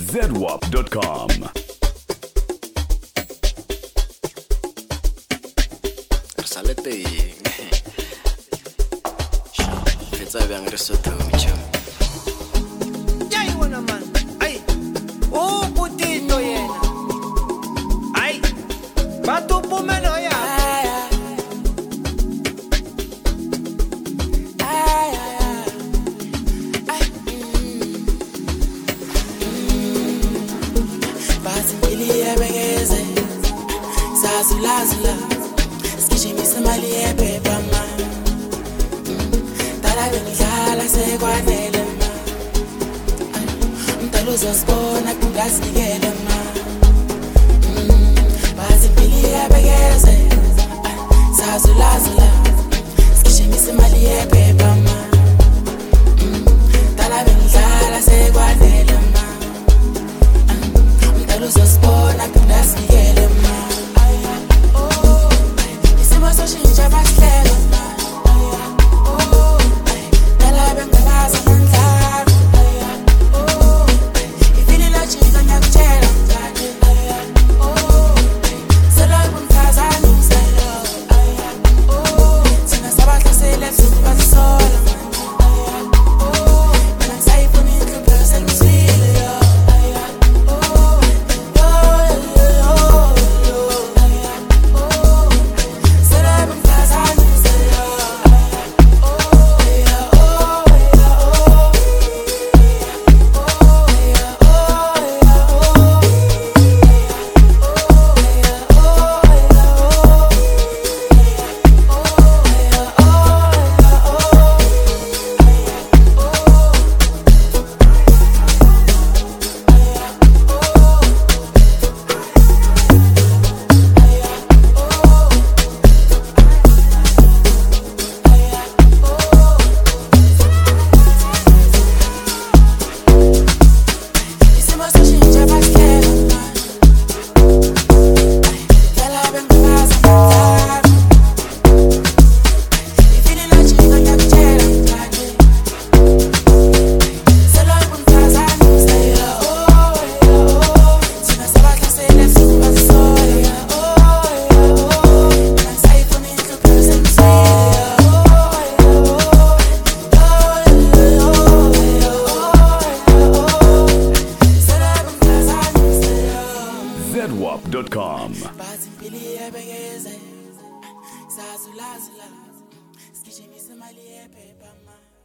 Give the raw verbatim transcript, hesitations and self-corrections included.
zedwap dot com. Salete fetsa bjang re sotho mcham. Ya yi wona man. Ai. O putito yena. Ai. Batu pumeno ya. Zula zula, skijimisa mali epepa ma. Tala benidlala sekwanele ma. Mdala uzosibona kungasikele ma. Bazi mpili yebekeze, zazula zula, skijimisa mali epepa ma. Tala benidlala sekwanele ma. Mdala uzosibona kungasikele ma. zedwap dot com. Bazi mpili yebekeze, zazula zula, skijimisa mali epepa ma.